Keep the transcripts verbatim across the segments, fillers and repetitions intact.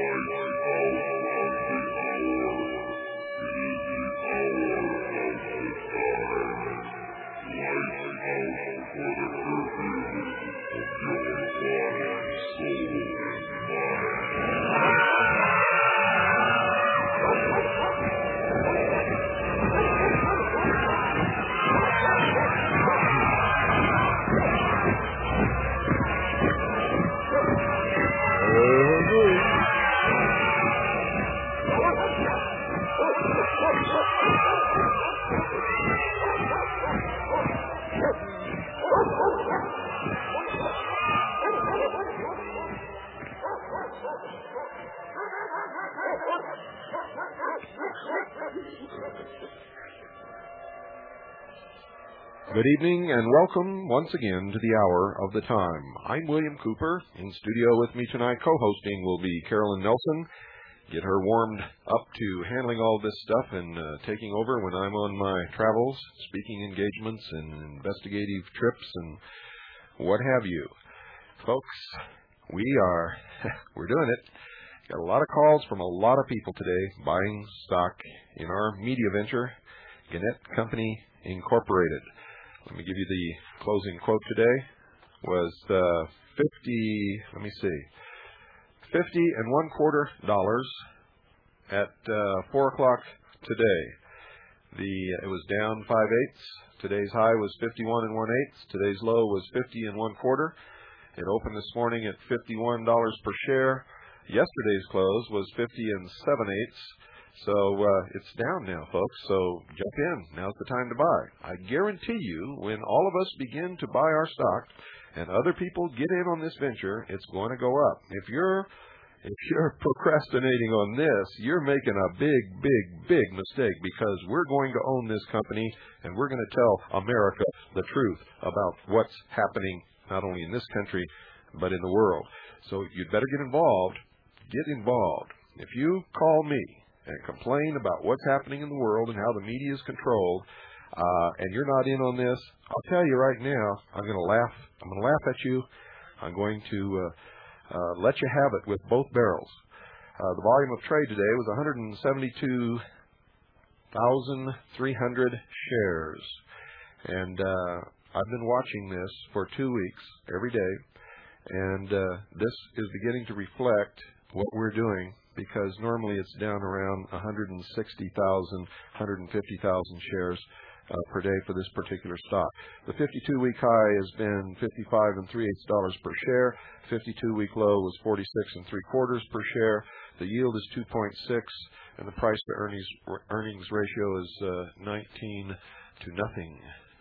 Good evening and welcome once again to the Hour of the Time. I'm William Cooper. In studio with me tonight, co-hosting will be Carolyn Nelson. Get her warmed up to handling all this stuff and uh, taking over when I'm on my travels, speaking engagements and investigative trips and what have you. Folks, we are, we're doing it. Got a lot of calls from a lot of people today buying stock in our media venture, Gannett Company Incorporated. Let me give you the closing quote today. Was uh, fifty. Let me see, fifty and one quarter dollars at uh, four o'clock today. The it was down five eighths. Today's high was fifty-one and one eighth. Today's low was fifty and one quarter. It opened this morning at fifty-one dollars per share. Yesterday's close was fifty and seven eighths. So uh, it's down now, folks, so jump in. Now's the time to buy. I guarantee you, when all of us begin to buy our stock and other people get in on this venture, it's going to go up. If you're if you're procrastinating on this, you're making a big, big, big mistake, because we're going to own this company and we're going to tell America the truth about what's happening not only in this country but in the world. So you'd better get involved. Get involved. If you call me and complain about what's happening in the world and how the media is controlled, uh, and you're not in on this, I'll tell you right now, I'm going to laugh. I'm going to laugh at you. I'm going to uh, uh, let you have it with both barrels. Uh, the volume of trade today was one hundred seventy-two thousand three hundred shares, and uh, I've been watching this for two weeks every day, and uh, this is beginning to reflect what we're doing, because normally it's down around one hundred sixty thousand, one hundred fifty thousand shares uh, per day for this particular stock. The fifty-two week high has been fifty-five and three eighths dollars per share. fifty-two week low was forty-six and three quarters per share. The yield is two point six, and the price to earnings earnings ratio is uh, nineteen to nothing.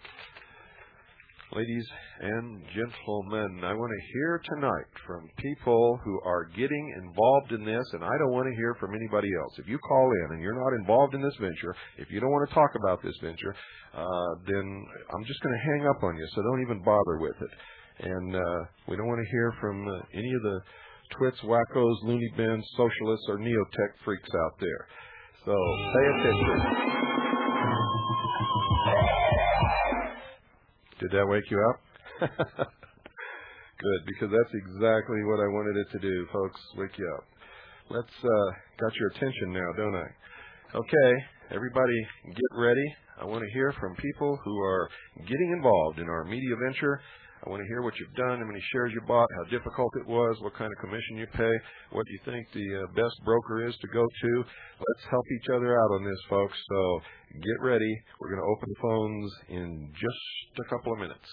Ladies and gentlemen, I want to hear tonight from people who are getting involved in this, and I don't want to hear from anybody else. If you call in and you're not involved in this venture, if you don't want to talk about this venture, uh, then I'm just going to hang up on you, so don't even bother with it. And uh, we don't want to hear from uh, any of the twits, wackos, loony bins, socialists, or neotech freaks out there. So pay attention. Did that wake you up? Good, because that's exactly what I wanted it to do, folks. Wake you up. Let's, uh, got your attention now, don't I? Okay, everybody get ready. I want to hear from people who are getting involved in our media venture. I want to hear what you've done, how many shares you bought, how difficult it was, what kind of commission you pay, what you think the uh, best broker is to go to. Let's help each other out on this, folks. So get ready. We're going to open the phones in just a couple of minutes.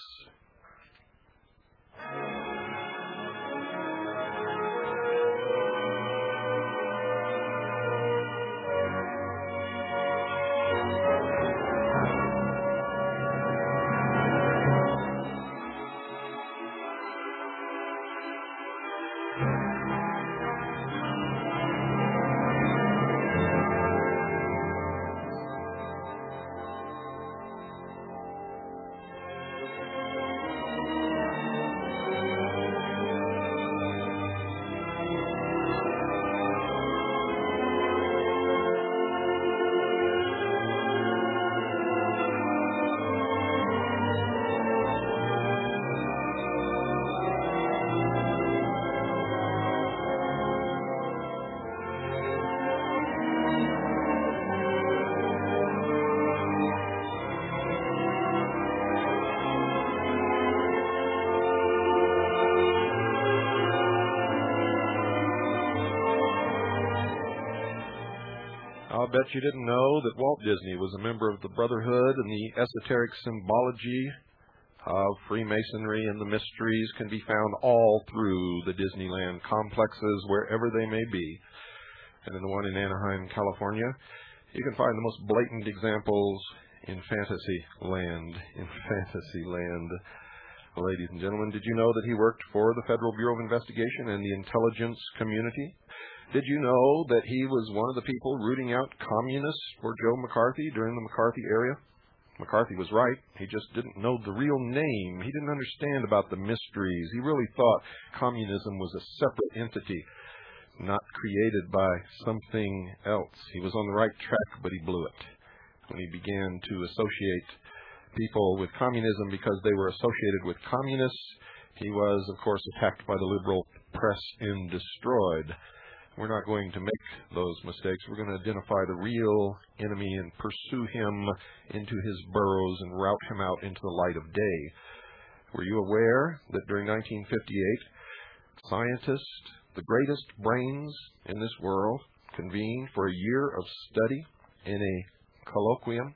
bet you didn't know that Walt Disney was a member of the Brotherhood, and the esoteric symbology of Freemasonry and the mysteries can be found all through the Disneyland complexes, wherever they may be. And in the one in Anaheim, California, you can find the most blatant examples in fantasy land. In fantasy land. Ladies and gentlemen, did you know that he worked for the Federal Bureau of Investigation and the intelligence community? Did you know that he was one of the people rooting out communists for Joe McCarthy during the McCarthy era? McCarthy was right. He just didn't know the real name. He didn't understand about the mysteries. He really thought communism was a separate entity, not created by something else. He was on the right track, but he blew it when he began to associate people with communism because they were associated with communists. He was, of course, attacked by the liberal press and destroyed. We're not going to make those mistakes. We're going to identify the real enemy and pursue him into his burrows and rout him out into the light of day. Were you aware that during nineteen fifty-eight, scientists, the greatest brains in this world, convened for a year of study in a colloquium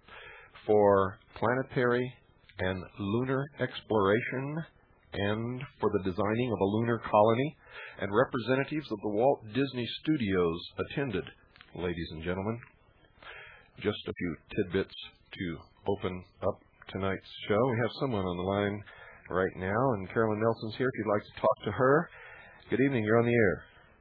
for planetary and lunar exploration and for the designing of a lunar colony, and representatives of the Walt Disney Studios attended, ladies and gentlemen. Just a few tidbits to open up tonight's show. We have someone on the line right now, and Carolyn Nelson's here if you'd like to talk to her. Good evening, you're on the air.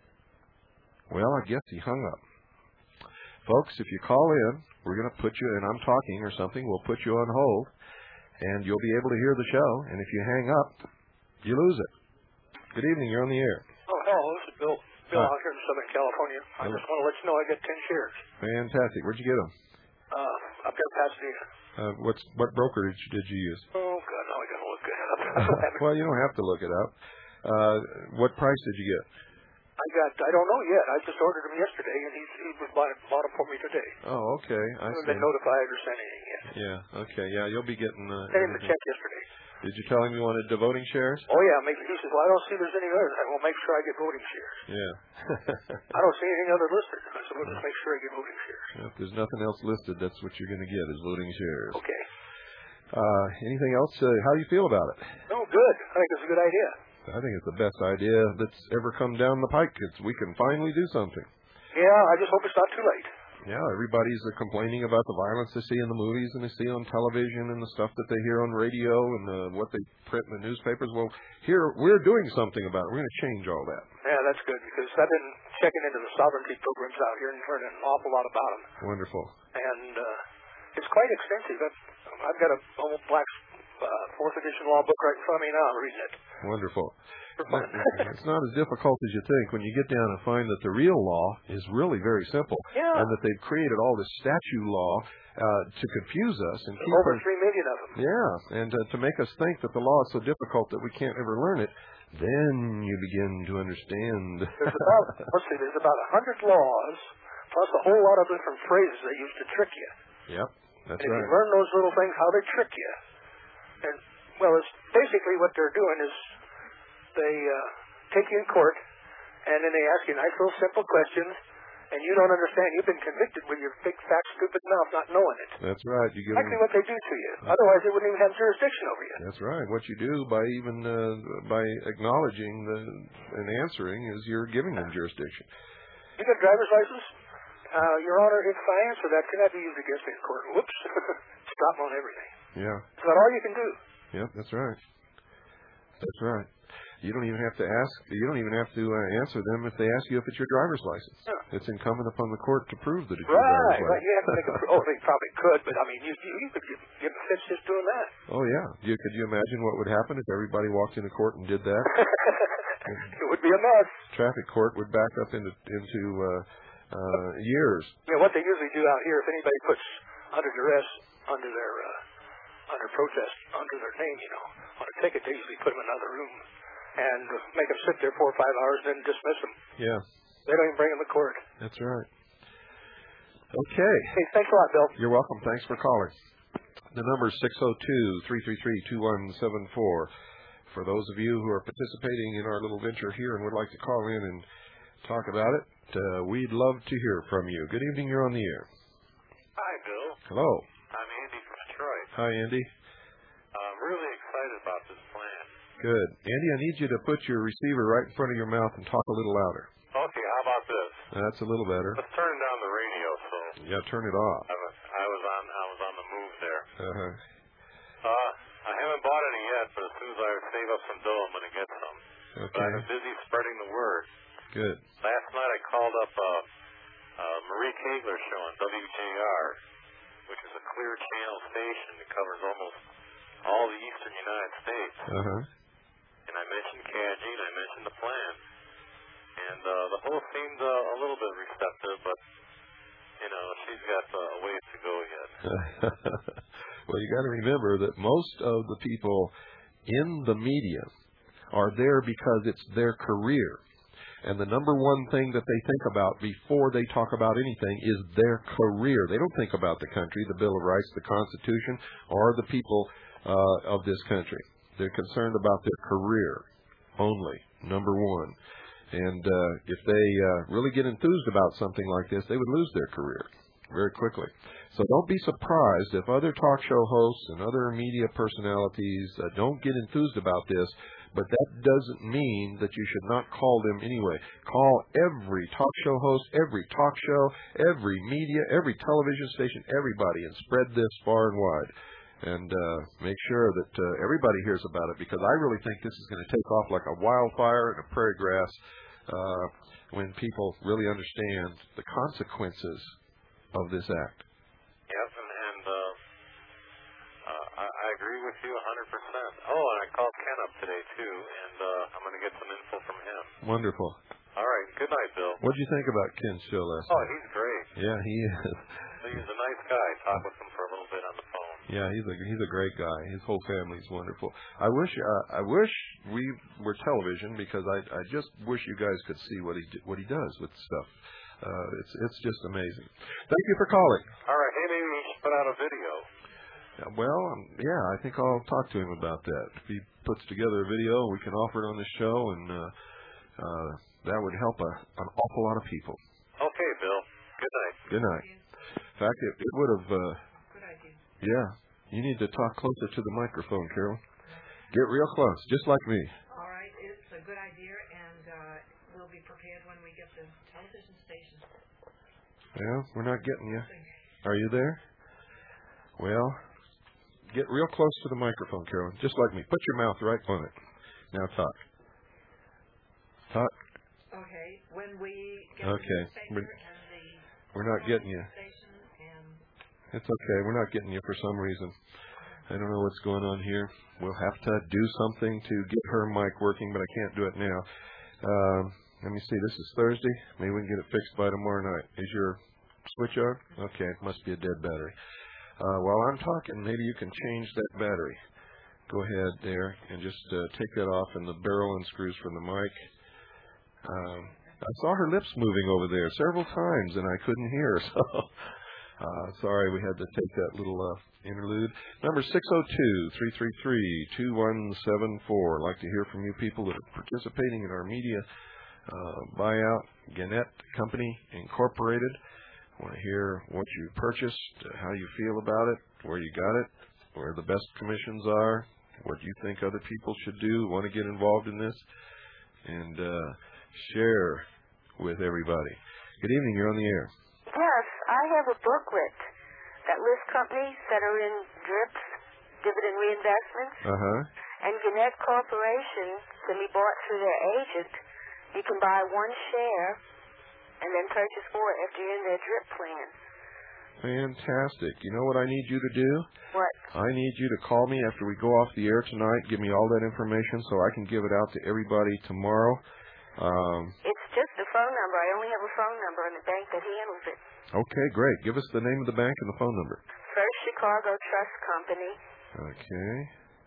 Well, I guess he hung up. Folks, if you call in, we're going to put you, and I'm talking or something, we'll put you on hold, and you'll be able to hear the show, and if you hang up, you lose it. Good evening, you're on the air. Oh, hello, this is Bill. Bill huh. out here in Southern California. I hello. just want to let you know I got ten shares. Fantastic. Where'd you get them? Uh, up there in Pasadena. Uh, what's, what brokerage did you use? Oh, God, now I got to look it up. Well, you don't have to look it up. Uh, what price did you get? I got, I don't know yet. I just ordered them yesterday, and he, he was bought, bought them for me today. Oh, okay. I, I haven't been notified or sent anything yet. Yeah, okay. Yeah, you'll be getting... Uh, sent him the check yesterday. Did you tell him you wanted the voting shares? Oh, yeah. Make, he says, well, I don't see there's any others. I will make sure I get voting shares. Yeah. I don't see anything other listed. I said, well, just make sure I get voting shares. If there's nothing else listed, that's what you're going to get is voting shares. Okay. Uh, anything else? Uh, how do you feel about it? No, good. I think it's a good idea. I think it's the best idea that's ever come down the pike. It's, we can finally do something. Yeah, I just hope it's not too late. Yeah, everybody's uh, complaining about the violence they see in the movies and they see on television and the stuff that they hear on radio and uh, what they print in the newspapers. Well, here, we're doing something about it. We're going to change all that. Yeah, that's good, because I've been checking into the sovereignty programs out here and learning an awful lot about them. Wonderful. And uh, it's quite extensive. I've, I've got a old black uh, fourth edition law book right in front of me now. I'm reading it. Wonderful. It's not as difficult as you think when you get down and find that the real law is really very simple, yeah. and that they've created all this statute law uh, to confuse us and There's keep over us, three million of them. Yeah, and uh, to make us think that the law is so difficult that we can't ever learn it. Then you begin to understand. There's about let's see, there's about a hundred laws plus a whole lot of different phrases they use to trick you. Yep, that's and right. If you learn those little things, how they trick you, and well, it's basically what they're doing is they. Uh, take you in court, and then they ask you nice little simple questions, and you don't understand. You've been convicted with your big, fat, stupid mouth not knowing it. That's right. You give exactly them... what they do to you. Otherwise, they wouldn't even have jurisdiction over you. That's right. What you do by even uh, by acknowledging the, and answering is you're giving them jurisdiction. You got a driver's license? Uh, Your Honor, if I answer that, can that be used against me in court? Whoops. Stop on everything. Yeah. Is that all you can do? Yep, that's right. That's right. You don't even have to ask. You don't even have to uh, answer them if they ask you if it's your driver's license. Yeah. It's incumbent upon the court to prove that it's your right, driver's license. Right, you have to make a. Oh, they probably could, but I mean, you you, you could give, give a fits just doing that. Oh yeah. You, could you imagine what would happen if everybody walked into court and did that? It would be a mess. Traffic court would back up into into uh, uh, years. Yeah, what they usually do out here, if anybody puts under duress, under their uh, under protest, under their name, you know, on a ticket, they usually put them in another room and make them sit there four or five hours and then dismiss them. Yeah. They don't even bring them to court. That's right. Okay. Hey, thanks a lot, Bill. You're welcome. Thanks for calling. The number is six oh two, three three three, two one seven four. For those of you who are participating in our little venture here and would like to call in and talk about it. Uh, we'd love to hear from you. Good evening. You're on the air. Hi, Bill. Hello. I'm Andy from Detroit. Hi, Andy. I'm really excited about this plan. Good. Andy, I need you to put your receiver right in front of your mouth and talk a little louder. Okay, how about this? That's a little better. Let's turn down the radio, so... Yeah, turn it off. I was, I was on I was on the move there. Uh-huh. Uh, I haven't bought any yet, but as soon as I save up some dough, I'm going to get some. Okay. But I've been busy spreading the word. Good. Last night I called up uh, uh, Marie Kegler show on W J R, which is a clear channel station that covers almost all the eastern United States. Uh-huh. And I mentioned C A G I, and I mentioned the plan. And uh, the whole seemed uh, a little bit receptive, but, you know, she's got uh, a ways to go yet. Well, you got to remember that most of the people in the media are there because it's their career. And the number one thing that they think about before they talk about anything is their career. They don't think about the country, the Bill of Rights, the Constitution, or the people uh, of this country. They're concerned about their career only, number one. And uh, if they uh, really get enthused about something like this, they would lose their career very quickly. So don't be surprised if other talk show hosts and other media personalities uh, don't get enthused about this, but that doesn't mean that you should not call them anyway. Call every talk show host, every talk show, every media, every television station, everybody, and spread this far and wide. And uh, make sure that uh, everybody hears about it, because I really think this is going to take off like a wildfire in a prairie grass uh, when people really understand the consequences of this act. Yes, and, and uh, uh, I, I agree with you one hundred percent. Oh, and I called Ken up today, too, and uh, I'm going to get some info from him. Wonderful. All right. Good night, Bill. What did you think about Ken's show last Oh, night? he's great. Yeah, he is. He's a nice guy. Talk with him for a little bit on the phone. Yeah, he's a he's a great guy. His whole family's wonderful. I wish uh, I wish we were television, because I I just wish you guys could see what he what he does with stuff. Uh, it's it's just amazing. Thank you for calling. All right. Hey, maybe we should put out a video. Uh, well, um, yeah, I think I'll talk to him about that. If he puts together a video, we can offer it on the show, and uh, uh, that would help a, an awful lot of people. Okay, Bill. Good night. Good night. In fact, it, it would have... Uh, Good idea. yeah. You need to talk closer to the microphone, Carol. Get real close, just like me. All right. It's a good idea, and uh, we'll be prepared when we get the television station. Well, we're not getting you. Are you there? Well, get real close to the microphone, Carolyn, just like me. Put your mouth right on it. Now talk. Talk. Okay. When we get Okay. the newspaper We're, and the we're not getting you. station and It's okay. We're not getting you for some reason. I don't know what's going on here. We'll have to do something to get her mic working, but I can't do it now. Um, let me see. This is Thursday. Maybe we can get it fixed by tomorrow night. Is your switch on? Okay. It must be a dead battery. Uh, while I'm talking, maybe you can change that battery. Go ahead there and just uh, take that off, and the barrel and screws from the mic. Um, I saw her lips moving over there several times, and I couldn't hear her, so uh, sorry we had to take that little uh, interlude. Number six oh two, three three three, two one seven four. I'd like to hear from you people that are participating in our media uh, buyout. Gannett Company Incorporated. I want to hear what you purchased, how you feel about it, where you got it, where the best commissions are, what you think other people should do, want to get involved in this, and uh, share with everybody. Good evening. You're on the air. Yes, I have a booklet that lists companies that are in DRIPs, dividend reinvestments, Uh-huh. and Gannett Corporation can be bought through their agent. You can buy one share and then purchase more after you're in their DRIP plan. Fantastic. You know what I need you to do? What? I need you to call me after we go off the air tonight. Give me all that information so I can give it out to everybody tomorrow. Um, It's just a phone number. I only have a phone number and the bank that handles it. okay, great. Give us the name of the bank and the phone number. First Chicago Trust Company. Okay.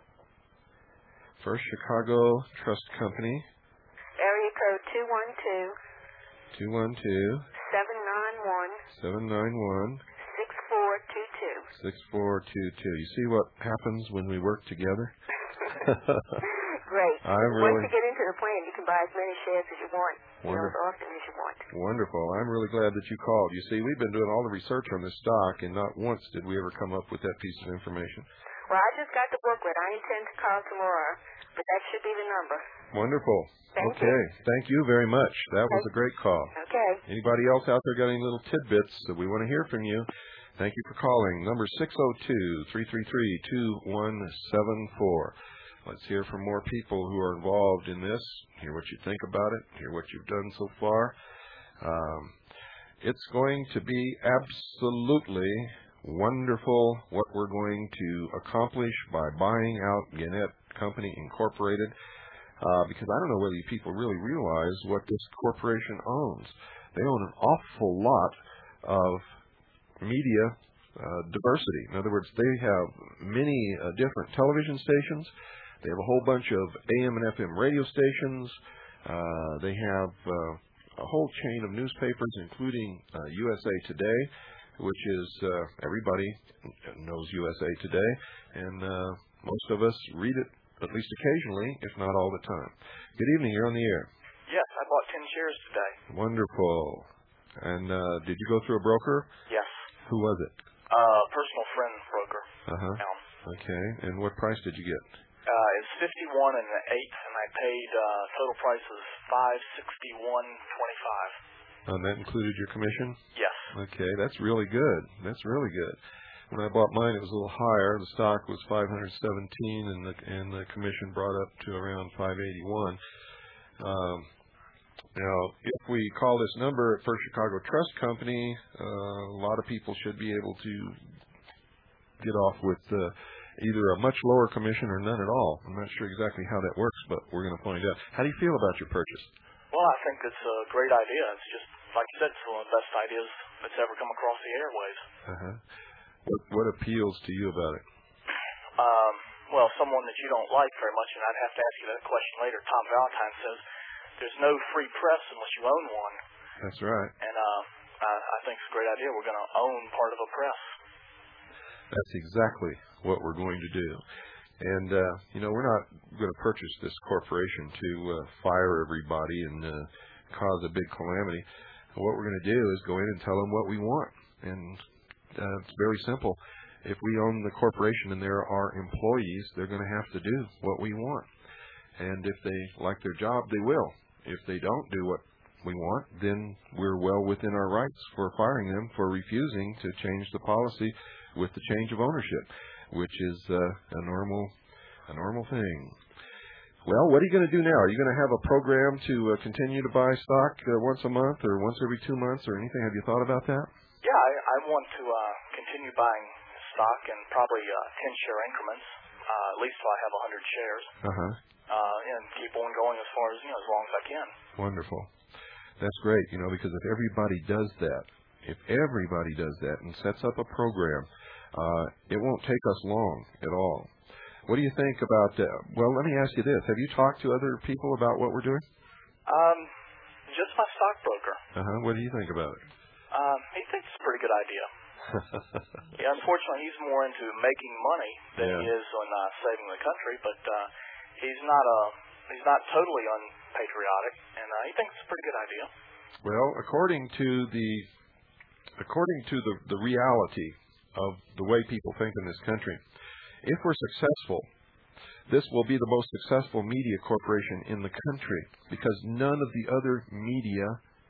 First Chicago Trust Company. Area code two one two, two one two, seven nine one, seven nine one, six four two two. six four two two. You see what happens when we work together? great. I'm Once really you get into the plan, you can buy as many shares as you want, you know, as often as you want. Wonderful. I'm really glad that you called. You see, we've been doing all the research on this stock, and not once did we ever come up with that piece of information. Well, I just got the booklet. I intend to call tomorrow, but that should be the number. Wonderful. Thank okay. you. Thank you very much. That was a great call. Okay. Anybody else out there got any little tidbits that we want to hear from you? Thank you for calling. Number six oh two, three three three, two one seven four. Let's hear from more people who are involved in this. Hear what you think about it. Hear what you've done so far. Um, it's going to be absolutely wonderful what we're going to accomplish by buying out Gannett Company Incorporated, uh, because I don't know whether you people really realize what this corporation owns. They own an awful lot of media uh, diversity. In other words, they have many uh, different television stations. They have a whole bunch of A M and F M radio stations. Uh, they have uh, a whole chain of newspapers, including uh, U S A Today, which is, uh, everybody knows U S A Today, and uh, most of us read it at least occasionally, if not all the time. Good evening. You're on the air. Yes, I bought ten shares today. Wonderful. And uh, did you go through a broker? Yes. Who was it? Uh, personal friend broker. Uh-huh. Now, okay. And what price did you get? Uh, it's fifty-one and an eighth, and I paid uh, total price is five sixty-one twenty-five. And that included your commission? Yes. Okay, that's really good. That's really good. When I bought mine, it was a little higher. The stock was five hundred seventeen, and the and the commission brought up to around five eighty-one. Um, now, if we call this number at First Chicago Trust Company, uh, a lot of people should be able to get off with uh, either a much lower commission or none at all. I'm not sure exactly how that works, but we're going to find out. How do you feel about your purchase? Well, I think it's a great idea. It's just, like you said, it's one of the best ideas that's ever come across the airwaves. Uh-huh. What, what appeals to you about it? Um, well, someone that you don't like very much, and I'd have to ask you that question later. Tom Valentine says there's no free press unless you own one. That's right. And uh, I, I think it's a great idea. We're going to own part of a press. That's exactly what we're going to do. And, uh, you know, we're not going to purchase this corporation to uh, fire everybody and uh, cause a big calamity. What we're going to do is go in and tell them what we want. And uh, it's very simple. If we own the corporation and there are employees, they're going to have to do what we want. And if they like their job, they will. If they don't do what we want, then we're well within our rights for firing them for refusing to change the policy with the change of ownership, which is uh, a normal a normal thing. Well, what are you going to do now? Are you going to have a program to uh, continue to buy stock uh, once a month or once every two months or anything? Have you thought about that? Yeah, I, I want to uh, continue buying stock in probably uh, ten share increments, uh, at least till I have one hundred shares, Uh-huh. uh, and keep on going as far as, you know, as long as I can. Wonderful. That's great, you know, because if everybody does that, if everybody does that and sets up a program, uh, it won't take us long at all. What do you think about that? Well, let me ask you this. Have you talked to other people about what we're doing? Um, just my stockbroker. Uh-huh. What do you think about it? Um, he thinks it's a pretty good idea. Yeah, unfortunately, he's more into making money than Yeah. he is on uh, saving the country, but uh, he's not a he's not totally unpatriotic, and uh, he thinks it's a pretty good idea. Well, according to the according to the, the reality of the way people think in this country, if we're successful, this will be the most successful media corporation in the country because none of the other media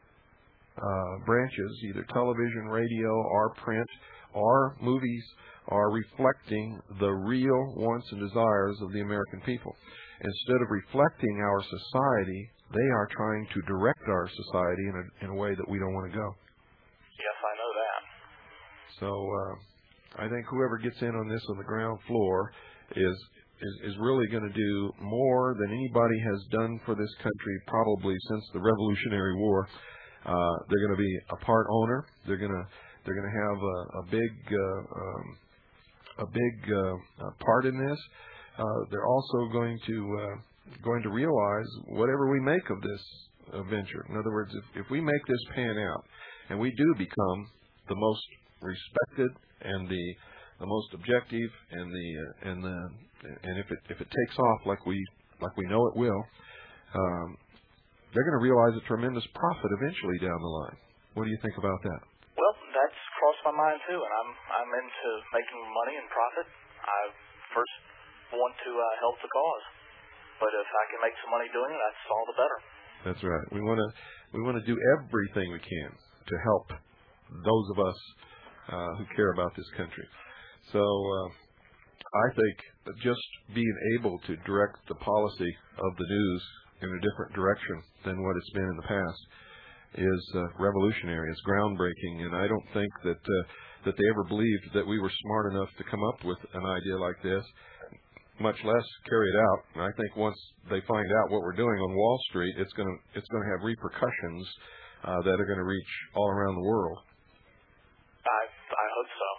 uh, branches, either television, radio, or print, or movies, are reflecting the real wants and desires of the American people. Instead of reflecting our society, they are trying to direct our society in a, in a way that we don't want to go. Yes, I know that. So uh, I think whoever gets in on this on the ground floor is is, is really going to do more than anybody has done for this country probably since the Revolutionary War. Uh, they're going to be a part owner. They're going to they're going to have a, a big uh, um, a big uh, uh, part in this. Uh, they're also going to uh, going to realize whatever we make of this uh, venture. In other words, if, if we make this pan out and we do become the most respected and the the most objective and the uh, and the and if it if it takes off like we like we know it will, um, they're going to realize a tremendous profit eventually down the line. What do you think about that? Well, that's crossed my mind too, and I'm I'm into making money and profit. I first want to uh, help the cause, but if I can make some money doing it, that's all the better. That's right. We want to we want to do everything we can to help those of us uh, who care about this country. So uh, I think that just being able to direct the policy of the news in a different direction than what it's been in the past is uh, revolutionary. It's groundbreaking, and I don't think that uh, that they ever believed that we were smart enough to come up with an idea like this, much less carry it out. And I think once they find out what we're doing on Wall Street, it's going to it's going to have repercussions uh, that are going to reach all around the world. I I hope so.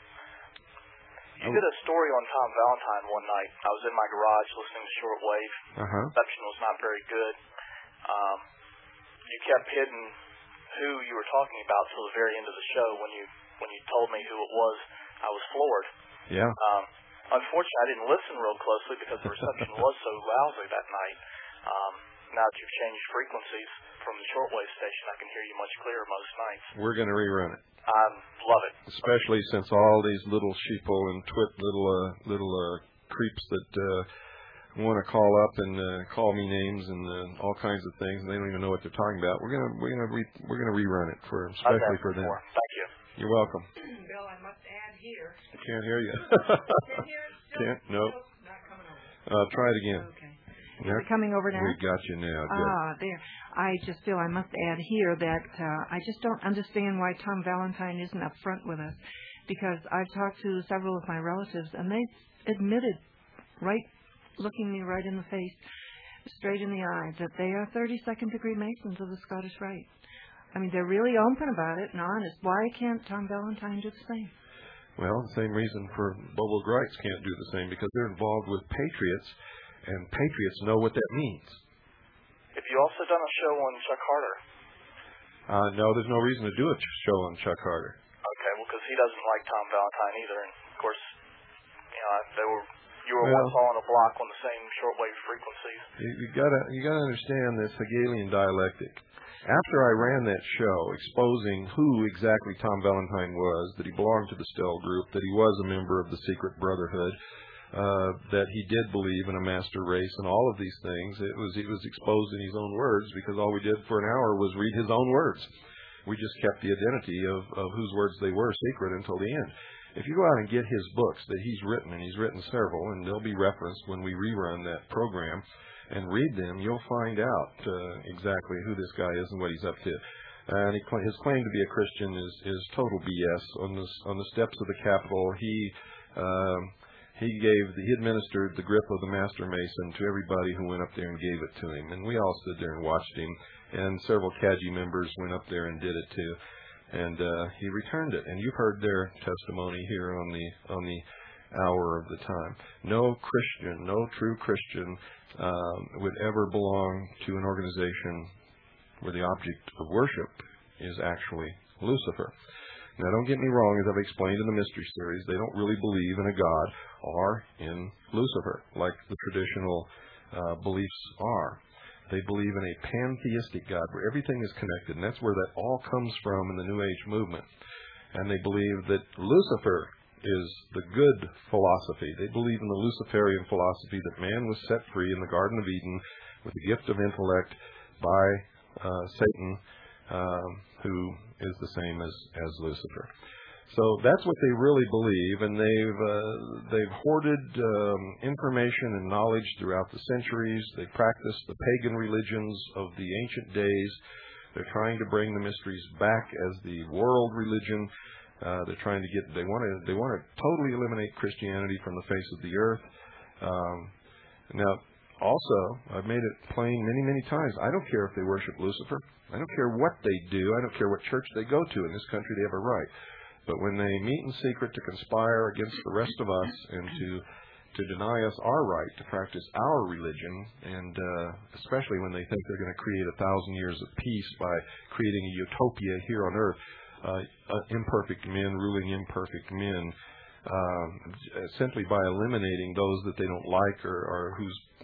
You did a story on Tom Valentine one night. I was in my garage listening to shortwave. Uh-huh. Reception was not very good. Um, you kept hidden who you were talking about till the very end of the show. When you when you told me who it was, I was floored. Yeah. Um, unfortunately, I didn't listen real closely because the reception was so lousy that night. Um, now that you've changed frequencies from the shortwave station, I can hear you much clearer most nights. We're going to rerun it. I love it. Especially since all these little sheeple and twit little uh, little uh, creeps that uh, want to call up and uh, call me names and uh, all kinds of things, and they don't even know what they're talking about. We're gonna we're gonna re- we're gonna rerun it for especially for them. Thank you. You're welcome. Bill, I must add here. I can't hear you. Can't hear it? Still, Can't. Nope. still not coming over. Uh, try it again. Okay. Yep. Is it coming over now? We got you now. Good. Ah, there. I just feel I must add here that uh, I just don't understand why Tom Valentine isn't up front with us, because I've talked to several of my relatives, and they admitted, right, looking me right in the face, straight in the eye, that they are thirty-second degree Masons of the Scottish Rite. I mean, they're really open about it and honest. Why can't Tom Valentine do the same? Well, the same reason for Bobo Grites can't do the same, because they're involved with patriots, and patriots know what that means. Have you also done a show on Chuck Harder? Uh, no, there's no reason to do a ch- show on Chuck Harder. Okay, well, because he doesn't like Tom Valentine either, and of course, you know, they were you were well, once all on a block on the same shortwave frequencies. You, you gotta you gotta understand this Hegelian dialectic. After I ran that show exposing who exactly Tom Valentine was, that he belonged to the Stell Group, that he was a member of the Secret Brotherhood, uh, that he did believe in a master race and all of these things, it was it was exposed in his own words, because all we did for an hour was read his own words. We just kept the identity of, of whose words they were secret until the end. If you go out and get his books that he's written, and he's written several, and they'll be referenced when we rerun that program, and read them, you'll find out uh, exactly who this guy is and what he's up to. And he, his claim to be a Christian is, is total B S. On the on the steps of the Capitol, he um, he gave he administered the grip of the Master Mason to everybody who went up there and gave it to him, and we all stood there and watched him. And several C A G I members went up there and did it too, and uh, he returned it. And you've heard their testimony here on the on the hour of the time. No Christian, no true Christian um, would ever belong to an organization where the object of worship is actually Lucifer. Now, don't get me wrong, as I've explained in the Mystery Series, they don't really believe in a God or in Lucifer, like the traditional uh, beliefs are. They believe in a pantheistic God where everything is connected, and that's where that all comes from in the New Age movement. And they believe that Lucifer is the good philosophy. They believe in the Luciferian philosophy that man was set free in the Garden of Eden with the gift of intellect by uh, Satan, um, who is the same as, as Lucifer. So that's what they really believe, and they've uh, they've hoarded um, information and knowledge throughout the centuries. They practice the pagan religions of the ancient days. They're trying to bring the mysteries back as the world religion. Uh, they're trying to get. They want to. They want to totally eliminate Christianity from the face of the earth. Um, now, also, I've made it plain many, many times. I don't care if they worship Lucifer. I don't care what they do. I don't care what church they go to. In this country, they have a right. But when they meet in secret to conspire against the rest of us and to to deny us our right to practice our religion, and uh, especially when they think they're going to create a thousand years of peace by creating a utopia here on earth, uh, uh, imperfect men ruling imperfect men, uh, simply by eliminating those that they don't like or, or whose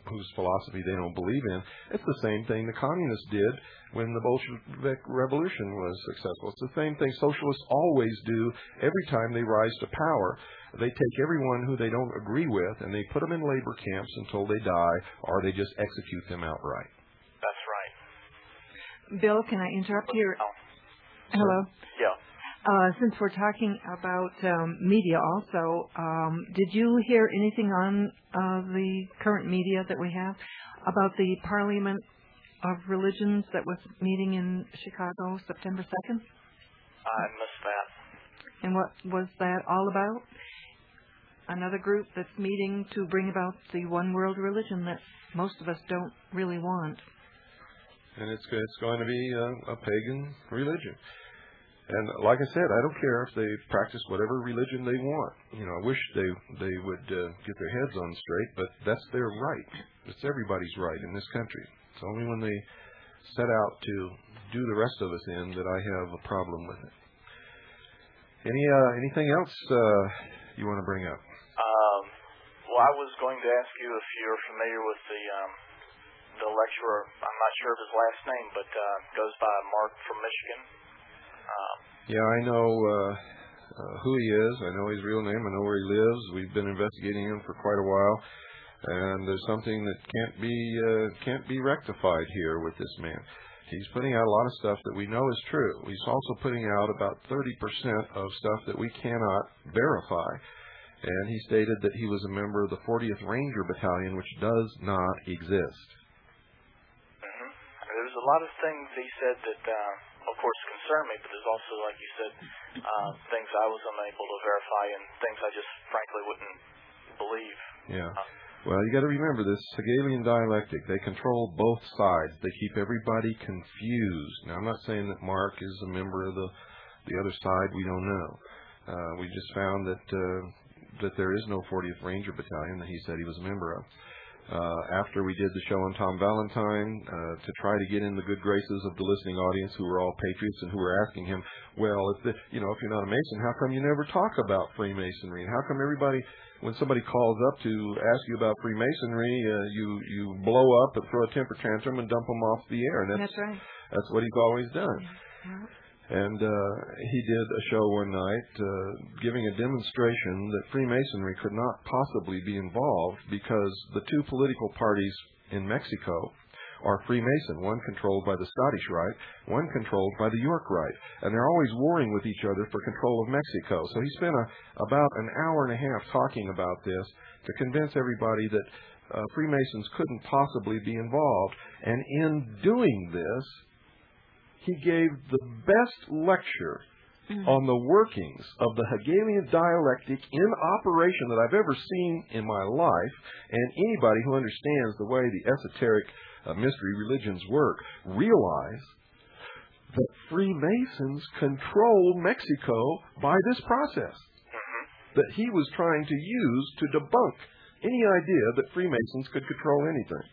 whose philosophy they don't believe in. It's the same thing the communists did when the Bolshevik Revolution was successful. It's the same thing socialists always do every time they rise to power. They take everyone who they don't agree with and they put them in labor camps until they die, or they just execute them outright. That's right. Bill, can I interrupt you? Oh. Hello? Yeah. Uh, since we're talking about um, media also, um, did you hear anything on uh, the current media that we have about the Parliament of Religions that was meeting in Chicago September second? I missed that. And what was that all about? Another group that's meeting to bring about the one world religion that most of us don't really want. And it's it's going to be a, a pagan religion. And like I said, I don't care if they practice whatever religion they want. You know, I wish they they would uh, get their heads on straight, but that's their right. It's everybody's right in this country. It's only when they set out to do the rest of us in that I have a problem with it. Any uh, anything else uh, you want to bring up? Um, well, I was going to ask you if you're familiar with the um, the lecturer. I'm not sure of his last name, but uh, goes by Mark from Michigan. Um, yeah, I know uh, uh, who he is. I know his real name. I know where he lives. We've been investigating him for quite a while, and there's something that can't be uh, can't be rectified here with this man. He's putting out a lot of stuff that we know is true. He's also putting out about thirty percent of stuff that we cannot verify. And he stated that he was a member of the fortieth Ranger Battalion, which does not exist. Mm-hmm. There's a lot of things he said that, uh, of course, concern me, but there's also, like you said, uh, things I was unable to verify and things I just frankly wouldn't believe. Yeah. Uh, Well, you got to remember this Hegelian dialectic. They control both sides. They keep everybody confused. Now, I'm not saying that Mark is a member of the the other side. We don't know. Uh, we just found that uh, that there is no fortieth Ranger Battalion that he said he was a member of. Uh, after we did the show on Tom Valentine, uh, to try to get in the good graces of the listening audience who were all patriots and who were asking him, well, if the, you know, if you're not a Mason, how come you never talk about Freemasonry? And how come everybody, when somebody calls up to ask you about Freemasonry, uh, you you blow up and throw a temper tantrum and dump them off the air? And that's, that's right. That's what he's always done. Yeah. And uh, he did a show one night uh, giving a demonstration that Freemasonry could not possibly be involved because the two political parties in Mexico are Freemason, one controlled by the Scottish Rite, one controlled by the York Rite. And they're always warring with each other for control of Mexico. So he spent a, about an hour and a half talking about this to convince everybody that uh, Freemasons couldn't possibly be involved. And in doing this, he gave the best lecture mm-hmm. on the workings of the Hegelian dialectic in operation that I've ever seen in my life. And anybody who understands the way the esoteric uh, mystery religions work realize that Freemasons control Mexico by this process mm-hmm. that he was trying to use to debunk any idea that Freemasons could control anything.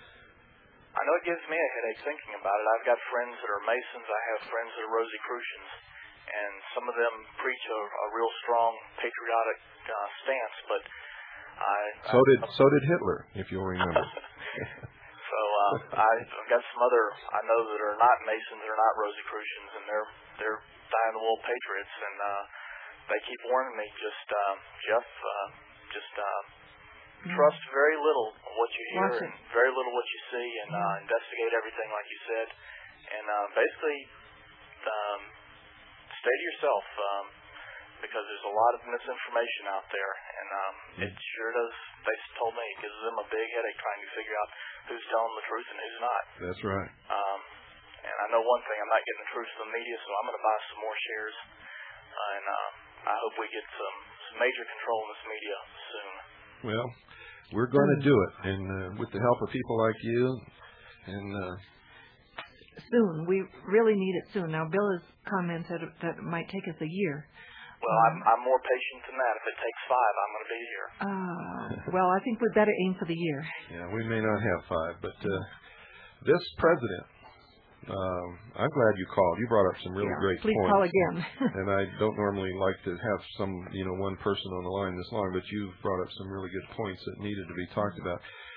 I know it gives me a headache thinking about it. I've got friends that are Masons. I have friends that are Rosicrucians. And some of them preach a, a real strong patriotic uh, stance. But I... So did so did Hitler, if you'll remember. so uh, I, I've got some other... I know that are not Masons, that are not Rosicrucians, and they're they're dyed-in-the-wool patriots. And uh, they keep warning me, just, uh, Jeff, uh, just... Uh, trust very little what you hear and very little what you see, and uh, investigate everything like you said. And uh, basically, um, stay to yourself um, because there's a lot of misinformation out there, and um, it sure does. They told me it gives them a big headache trying to figure out who's telling the truth and who's not. That's right. Um, and I know one thing: I'm not getting the truth from the media, so I'm going to buy some more shares. Uh, and uh, I hope we get some, some major control in this media soon. Well, we're going to do it, and uh, with the help of people like you, and uh, soon. We really need it soon. Now, Bill has commented that it might take us a year. Well, um, I'm, I'm more patient than that. If it takes five, I'm going to be here. Uh, well, I think we better aim for the year. Yeah, we may not have five, but uh, this president. Um, I'm glad you called. You brought up some really yeah, great please points. Call again. And I don't normally like to have some, you know, one person on the line this long, but you've brought up some really good points that needed to be talked about.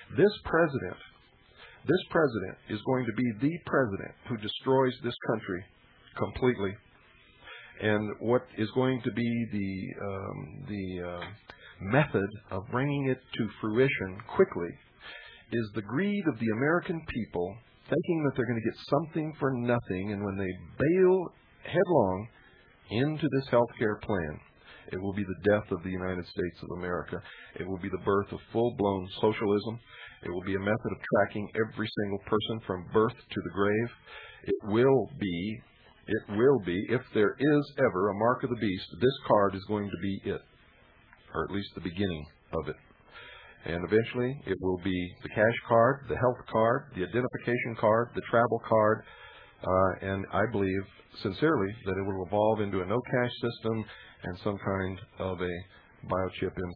This president, this president is going to be the president who destroys this country completely. And what is going to be the um, the uh, method of bringing it to fruition quickly is the greed of the American people, thinking that they're going to get something for nothing, and when they bail headlong into this health care plan, it will be the death of the United States of America. It will be the birth of full-blown socialism. It will be a method of tracking every single person from birth to the grave. It will be It will be, if there is ever a mark of the beast, this card is going to be it, or at least the beginning of it. And eventually it will be the cash card, the health card, the identification card, the travel card, uh, and I believe sincerely that it will evolve into a no-cash system and some kind of a biochip in.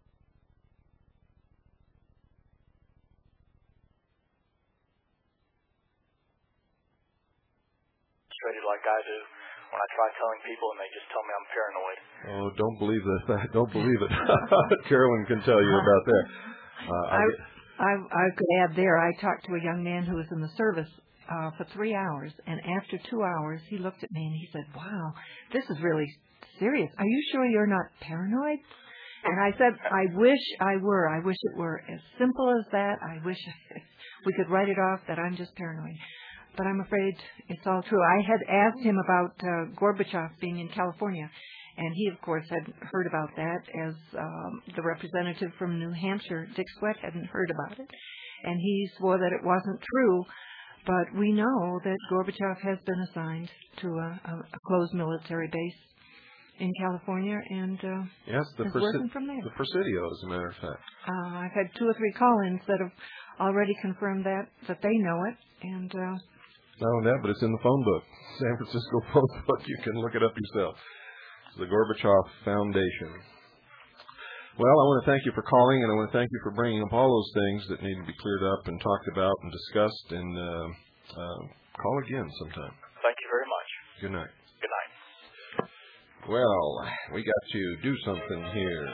Like I do when I try telling people and they just tell me I'm paranoid. Oh, don't believe that. Don't believe it. Carolyn can tell you about that. Uh, I, I, I could add there, I talked to a young man who was in the service uh, for three hours, and after two hours, he looked at me and he said, wow, this is really serious. Are you sure you're not paranoid? And I said, I wish I were. I wish it were as simple as that. I wish we could write it off that I'm just paranoid. But I'm afraid it's all true. I had asked him about uh, Gorbachev being in California, and he, of course, had heard about that, as um, the representative from New Hampshire, Dick Sweat, hadn't heard about it. And he swore that it wasn't true, but we know that Gorbachev has been assigned to a, a, a closed military base in California, and uh, yes, the is Presi- working from there. The Presidio, as a matter of fact. Uh, I've had two or three call-ins that have already confirmed that, that they know it, and... Uh, Not only that, but it's in the phone book. San Francisco phone book. You can look it up yourself. It's the Gorbachev Foundation. Well, I want to thank you for calling, and I want to thank you for bringing up all those things that need to be cleared up and talked about and discussed. And uh, uh, call again sometime. Thank you very much. Good night. Good night. Well, we got to do something here.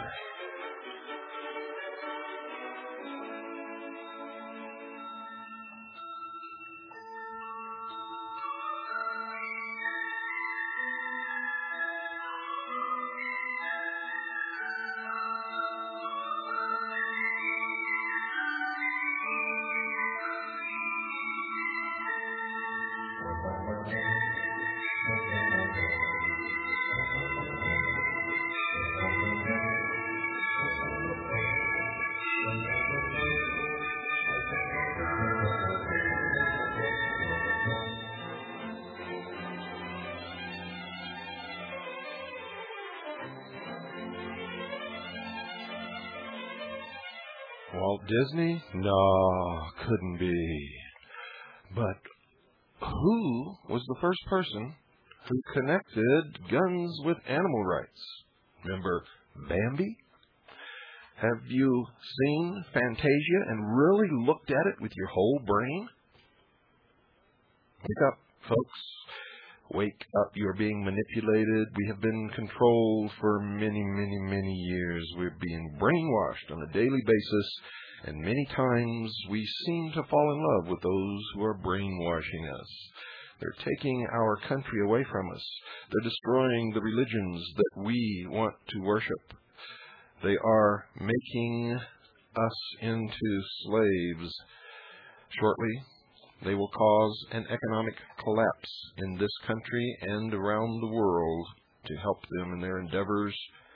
Walt Disney? No, couldn't be. But who was the first person who connected guns with animal rights? Remember Bambi? Have you seen Fantasia and really looked at it with your whole brain? Wake up, folks. Wake up. You're being manipulated. We have been controlled for many, many, many years. We're being brainwashed on a daily basis, and many times we seem to fall in love with those who are brainwashing us. They're taking our country away from us. They're destroying the religions that we want to worship. They are making us into slaves. Shortly, they will cause an economic collapse in this country and around the world to help them in their endeavors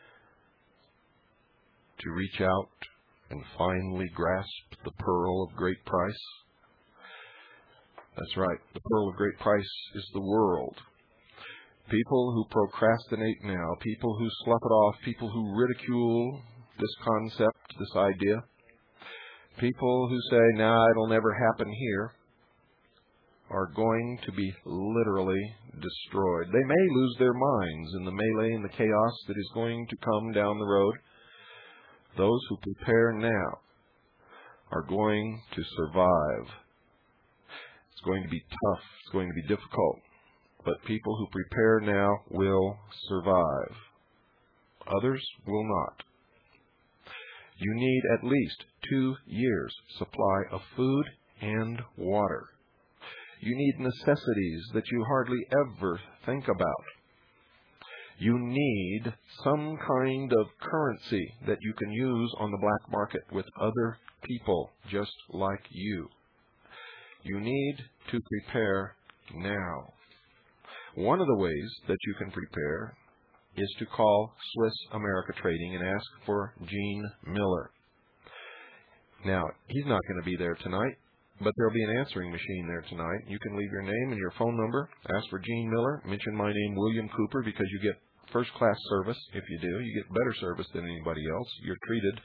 to reach out and finally grasp the pearl of great price. That's right. The pearl of great price is the world. People who procrastinate now, people who slough it off, people who ridicule this concept, this idea, people who say, nah, it'll never happen here, are going to be literally destroyed. They may lose their minds in the melee and the chaos that is going to come down the road. Those who prepare now are going to survive. It's going to be tough. It's going to be difficult. But people who prepare now will survive. Others will not. You need at least two years' supply of food and water. You need necessities that you hardly ever think about. You need some kind of currency that you can use on the black market with other people just like you. You need to prepare now. One of the ways that you can prepare is to call Swiss America Trading and ask for Gene Miller. Now, he's not going to be there tonight, but there'll be an answering machine there tonight. You can leave your name and your phone number, ask for Gene Miller, mention my name, William Cooper, because you get first-class service. If you do, you get better service than anybody else. You're treated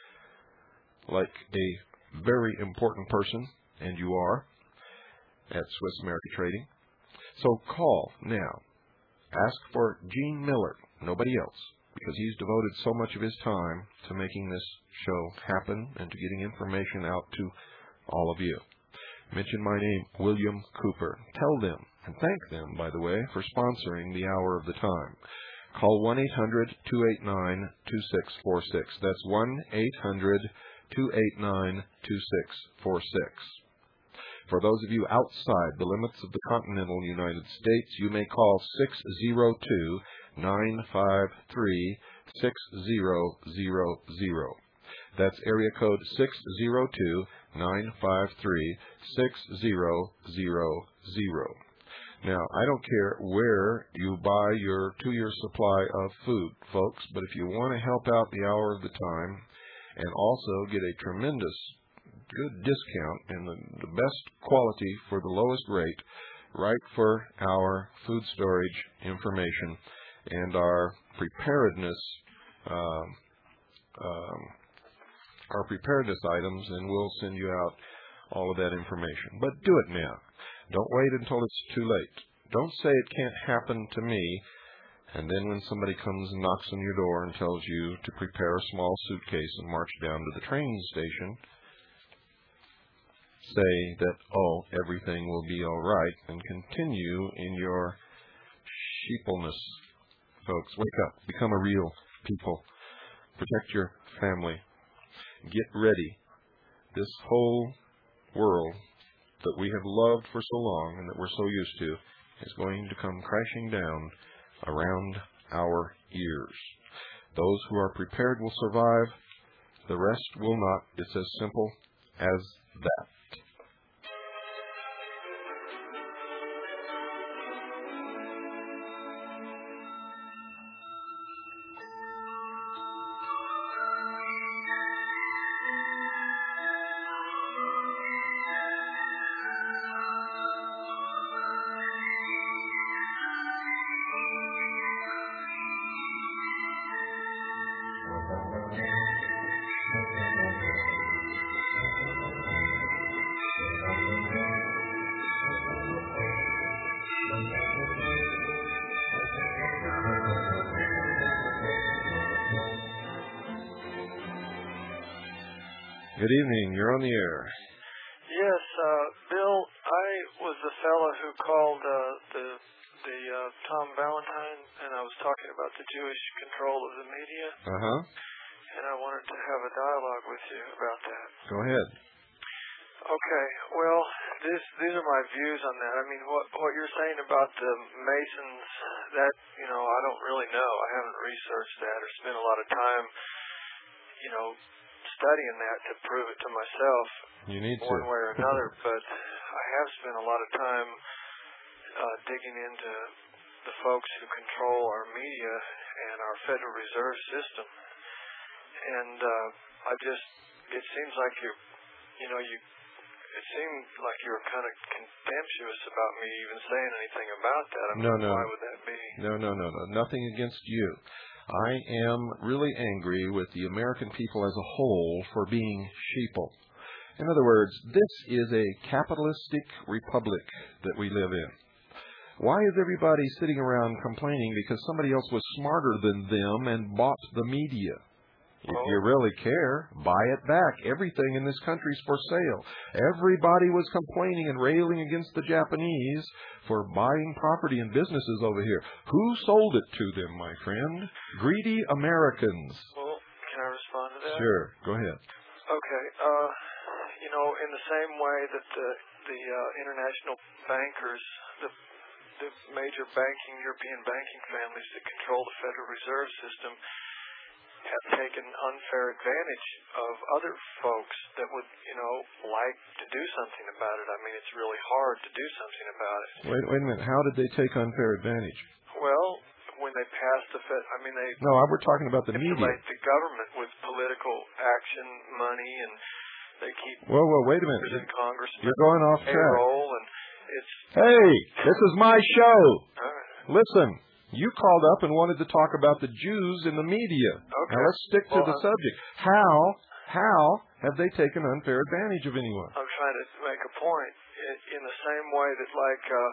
like a very important person, and you are, at Swiss America Trading. So call now. Ask for Gene Miller, nobody else, because he's devoted so much of his time to making this show happen and to getting information out to all of you. Mention my name, William Cooper. Tell them, and thank them, by the way, for sponsoring the Hour of the Time. Call one eight hundred, two eight nine, two six four six. That's one eight hundred, two eight nine, two six four six. For those of you outside the limits of the continental United States, you may call six zero two, nine five three, six zero zero zero. That's area code six zero two, nine five three, six zero zero zero. Now, I don't care where you buy your two-year supply of food, folks, but if you want to help out the Hour of the Time and also get a tremendous good discount and the, the best quality for the lowest rate, write for our food storage information and our preparedness um, um, our preparedness items, and we'll send you out all of that information. But do it now. Don't wait until it's too late. Don't say it can't happen to me, and then when somebody comes and knocks on your door and tells you to prepare a small suitcase and march down to the train station, say that, oh, everything will be all right, and continue in your sheepleness. Folks, wake up. Become a real people. Protect your family. Get ready. This whole world that we have loved for so long and that we're so used to is going to come crashing down around our ears. Those who are prepared will survive. The rest will not. It's as simple as that. Good evening. You're on the air. Yes, uh, Bill, I was the fellow who called uh, the the uh, Tom Valentine, and I was talking about the Jewish control of the media. Uh-huh. And I wanted to have a dialogue with you about that. Go ahead. Okay. Well, this these are my views on that. I mean, what what you're saying about the Masons, that, you know, I don't really know. I haven't researched that or spent a lot of time, you know, studying that to prove it to myself. You need one to. way or another, but I have spent a lot of time uh, digging into the folks who control our media and our Federal Reserve System. And uh, I just, it seems like you, you know, you, it seemed like you were kind of contemptuous about me even saying anything about that. I mean, no, no. Why would that be? No, no, no, no. Nothing against you. I am really angry with the American people as a whole for being sheeple. In other words, this is a capitalistic republic that we live in. Why is everybody sitting around complaining because somebody else was smarter than them and bought the media? If you really care, buy it back. Everything in this country is for sale. Everybody was complaining and railing against the Japanese for buying property and businesses over here. Who sold it to them, my friend? Greedy Americans. Well, can I respond to that? Sure. Go ahead. Okay. Uh, you know, in the same way that the the uh, international bankers, the the major banking European banking families that control the Federal Reserve System, have taken unfair advantage of other folks that would, you know, like to do something about it. I mean, it's really hard to do something about it. Wait, wait a minute. How did they take unfair advantage? Well, when they passed the Fed, I mean, they no, we're talking about the media. Manipulate the government with political action, money, and they keep. Whoa, whoa, wait a minute. In Congress, you're going off track. And it's. Hey, this is my show. All right. Listen. You called up and wanted to talk about the Jews in the media. Okay. Now let's stick to well, the I'm, subject. How, how have they taken unfair advantage of anyone? I'm trying to make a point. In, in the same way that, like, uh,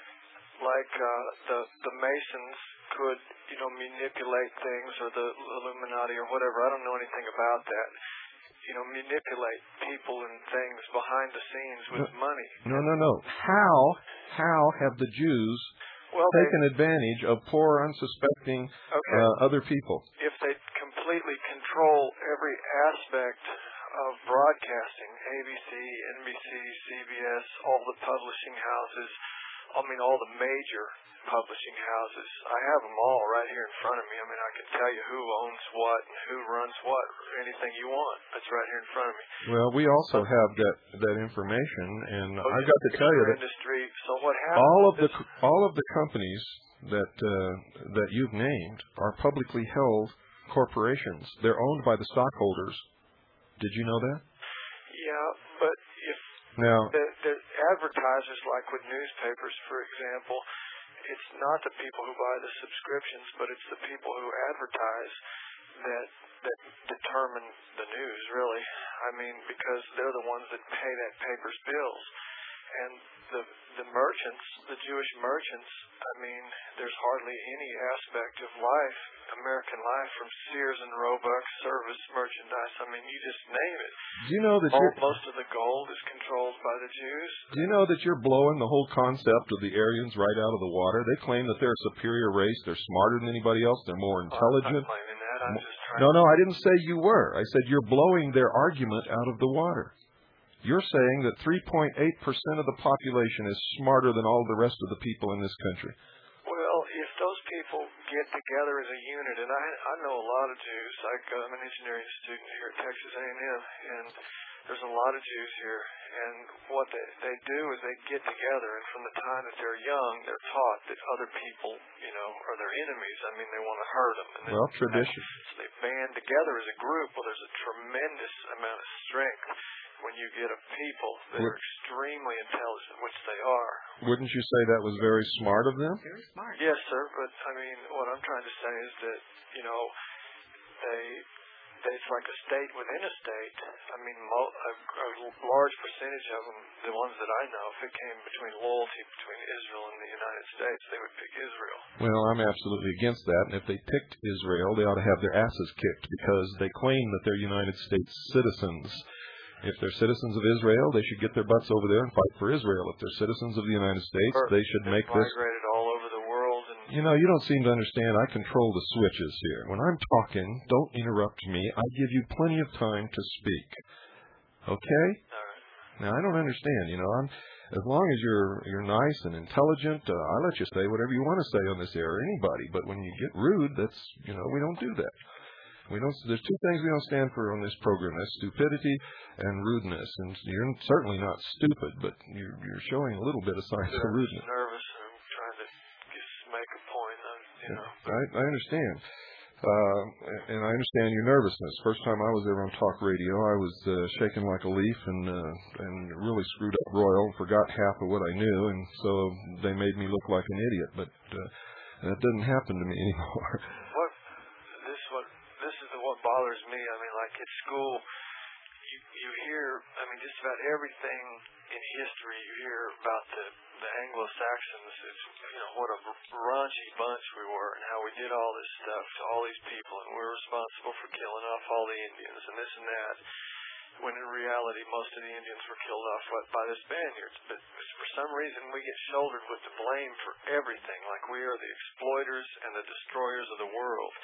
like uh, the the Masons could, you know, manipulate things, or the Illuminati or whatever. I don't know anything about that. You know, manipulate people and things behind the scenes with no, money. No, no, no. How, how have the Jews Well, taken they, advantage of poor, unsuspecting okay. uh, other people? If they completely control every aspect of broadcasting, A B C, N B C, C B S, all the publishing houses, I mean all the major publishing houses, I have them all right here in front of me. I mean, I can tell you who owns what and who runs what, anything you want. That's right here in front of me. Well, we also but, have that that information, and oh, I've got to tell you that industry, so what happens all of the is, all of the companies that uh, that you've named are publicly held corporations. They're owned by the stockholders. Did you know that? Yeah, but if now the, the advertisers, like with newspapers, for example, it's not the people who buy the subscriptions, but it's the people who advertise that that determine the news, really. I mean, because they're the ones that pay that paper's bills. And the the merchants, the Jewish merchants, I mean, there's hardly any aspect of life, American life, from Sears and Roebuck, service, merchandise. I mean, you just name it. Do you know that All, you're, most of the gold is controlled by the Jews? Do you know that you're blowing the whole concept of the Aryans right out of the water? They claim that they're a superior race. They're smarter than anybody else. They're more intelligent. I'm not claiming that. I'm just trying no, no, I didn't say you were. I said you're blowing their argument out of the water. You're saying that three point eight percent of the population is smarter than all the rest of the people in this country. Well, if those people get together as a unit, and I I know a lot of Jews. Like uh, I'm an engineering student here at Texas A and M, and there's a lot of Jews here. And what they they do is they get together, and from the time that they're young, they're taught that other people, you know, are their enemies. I mean, they want to hurt them. And well, tradition. So they band together as a group. Well, there's a tremendous amount of strength when you get a people that are extremely intelligent, which they are. Wouldn't you say that was very smart of them? Very smart. Yes, sir. But I mean, what I'm trying to say is that, you know, they, they it's like a state within a state. I mean, mo- a, a large percentage of them, the ones that I know, if it came between loyalty between Israel and the United States, they would pick Israel. Well, I'm absolutely against that. And if they picked Israel, they ought to have their asses kicked because they claim that they're United States citizens. If they're citizens of Israel, they should get their butts over there and fight for Israel. If they're citizens of the United States, Or they should make this. Migrated all over the world. And you know, you don't seem to understand. I control the switches here. When I'm talking, don't interrupt me. I give you plenty of time to speak. Okay? all right. Now, I don't understand. You know, I'm, as long as you're you're nice and intelligent, uh, I let you say whatever you want to say on this air, anybody. But when you get rude, that's, you know, we don't do that. We don't. There's two things we don't stand for on this program. That's stupidity and rudeness. And you're certainly not stupid, but you're, you're showing a little bit of signs of rudeness. I'm nervous. I'm trying to just make a point. I'm, you know. I, I understand. Uh, and I understand your nervousness. First time I was ever on talk radio, I was uh, shaking like a leaf and uh, and really screwed up royal and forgot half of what I knew. And so they made me look like an idiot. But uh, that doesn't happen to me anymore. What this what this is the, what bothers me. I mean, like at school, you you hear. I mean, just about everything in history you hear about the the Anglo-Saxons. It's, you know, what a raunchy bunch we were, and how we did all this stuff to all these people, and we were responsible for killing off all the Indians and this and that. When in reality, most of the Indians were killed off what, by the Spaniards. But for some reason, we get shouldered with the blame for everything, like we are the exploiters and the destroyers of the world.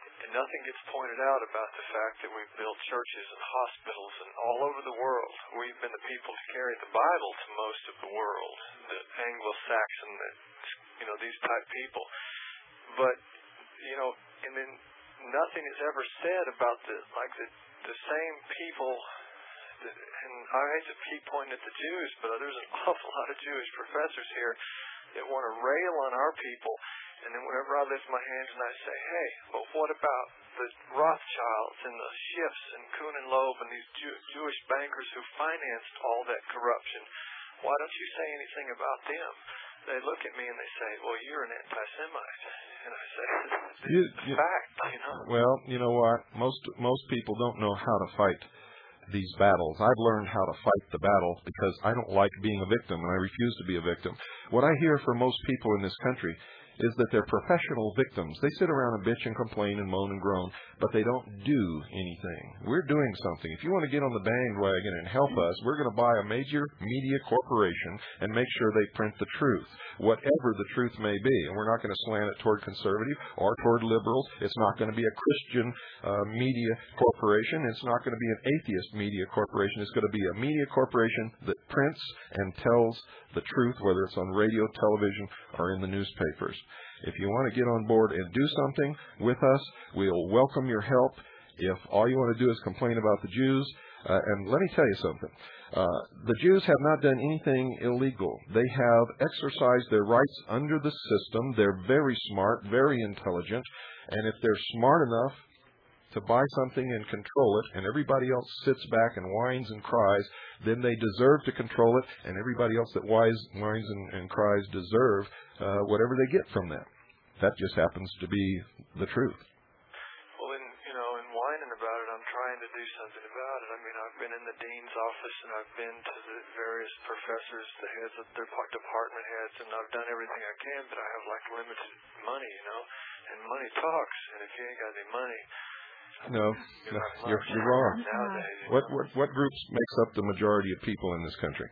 and nothing gets pointed out about the fact that we've built churches and hospitals and all over the world. We've been the people to carry the Bible to most of the world, the Anglo-Saxon, the, you know, these type people. But, you know, and then nothing is ever said about the, like the, the same people, that, and I hate to keep pointing at the Jews, but there's an awful lot of Jewish professors here that want to rail on our people. And then whenever I lift my hands and I say, hey, well, what about the Rothschilds and the Schiffs and Kuhn and Loeb and these Jew- Jewish bankers who financed all that corruption? Why don't you say anything about them? They look at me and they say, well, you're an anti-Semite. And I say, it's you, a you, fact, you know. Well, you know what? Most most people don't know how to fight these battles. I've learned how to fight the battle because I don't like being a victim, and I refuse to be a victim. What I hear from most people in this country is that they're professional victims. They sit around and bitch and complain and moan and groan, but they don't do anything. We're doing something. If you want to get on the bandwagon and help us, we're going to buy a major media corporation and make sure they print the truth, whatever the truth may be. And we're not going to slant it toward conservative or toward liberals. It's not going to be a Christian uh, media corporation. It's not going to be an atheist media corporation. It's going to be a media corporation that prints and tells the truth, whether it's on radio, television, or in the newspapers. If you want to get on board and do something with us, we'll welcome your help. If all you want to do is complain about the Jews, uh, and let me tell you something. Uh, the Jews have not done anything illegal. They have exercised their rights under the system. They're very smart, very intelligent, and if they're smart enough to buy something and control it, and everybody else sits back and whines and cries, then they deserve to control it, and everybody else that whines, whines and, and cries deserve uh, whatever they get from that. That just happens to be the truth. Well, in, you know, in whining about it, I'm trying to do something about it. I mean, I've been in the dean's office, and I've been to the various professors, the heads of their department heads, and I've done everything I can, but I have, like, limited money, you know, and money talks, and if you ain't got any money, No, no you're, you're wrong. What, what what groups makes up the majority of people in this country?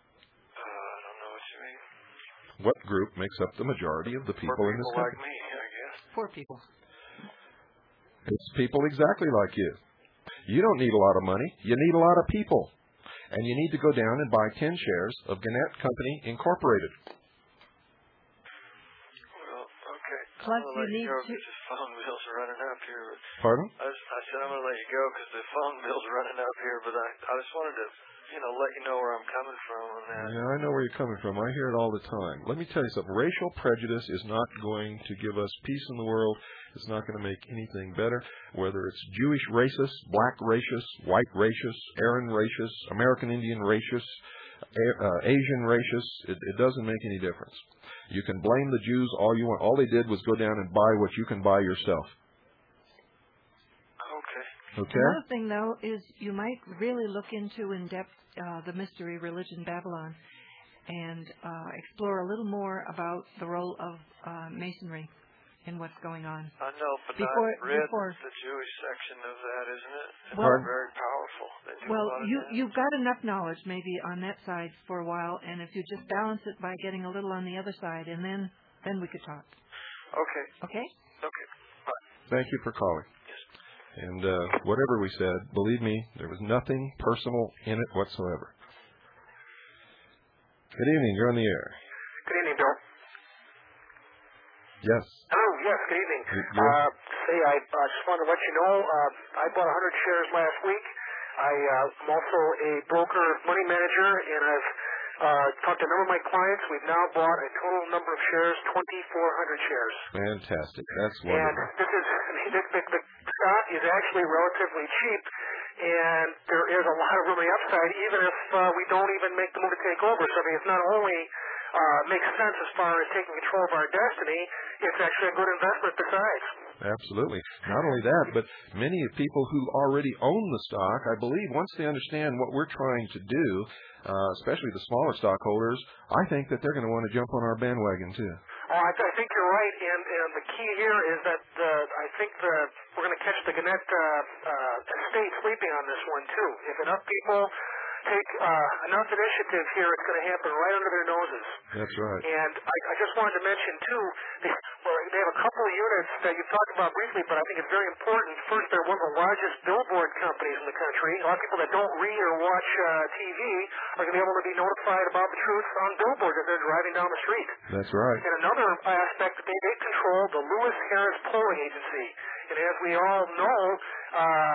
Uh, I don't know what you mean. What group makes up the majority of the people, people in this like country? me, I guess. Poor people. It's people exactly like you. You don't need a lot of money. You need a lot of people. And you need to go down and buy ten shares of Gannett Company Incorporated. Plus, I'm you let need you go to. because the phone bill's running up here. Pardon? I, just, I said I'm going to let you go because the phone bill's running up here, but I, I just wanted to, you know, let you know where I'm coming from on that. Yeah, I know where you're coming from. I hear it all the time. Let me tell you something. Racial prejudice is not going to give us peace in the world. It's not going to make anything better. Whether it's Jewish racists, black racists, white racists, Aryan racists, American Indian racists, uh, Asian racists, it, it doesn't make any difference. You can blame the Jews all you want. All they did was go down and buy what you can buy yourself. Okay. Okay? Another thing, though, is you might really look into in depth uh, the mystery religion Babylon and uh, explore a little more about the role of uh, Masonry in what's going on. I know, but Before- I've read before- the Jewish section of that, isn't it? It's Well- very powerful. They do Well, a lot of you, damage. you've got enough knowledge maybe on that side for a while, and if you just balance it by getting a little on the other side, and then then we could talk. Okay. Okay? Okay. Bye. Thank you for calling. Yes. And uh, whatever we said, believe me, there was nothing personal in it whatsoever. Good evening. You're on the air. Good evening, Bill. Yes. Oh, yes, good evening. Y- yes. Uh, say, I uh, just wanted to let you know, uh, I bought one hundred shares last week. I, uh, I'm also a broker money manager, and I've uh, talked to a number of my clients. We've now bought a total number of shares, twenty-four hundred shares. Fantastic. That's And wonderful. this is, I mean, the, the, the stock is actually relatively cheap, and there is a lot of room on the upside, even if uh, we don't even make the move to take over. So, I mean, it's not only uh, makes sense as far as taking control of our destiny, it's actually a good investment besides. Absolutely. Not only that, but many people who already own the stock, I believe, once they understand what we're trying to do, uh, especially the smaller stockholders, I think that they're going to want to jump on our bandwagon too. Oh, I, th- I think you're right, and, and the key here is that the, I think the we're going to catch the Gannett uh, uh, estate sleeping on this one too. If enough people take uh, enough initiative here, it's going to happen right under their noses. That's right. And I, I just wanted to mention, too, they, well, they have a couple of units that you've talked about briefly, but I think it's very important. First, they're one of the largest billboard companies in the country. A lot of people that don't read or watch uh, T V are going to be able to be notified about the truth on billboards as they're driving down the street. That's right. And another aspect, they, they control the Lewis Harris Polling Agency. And as we all know, uh,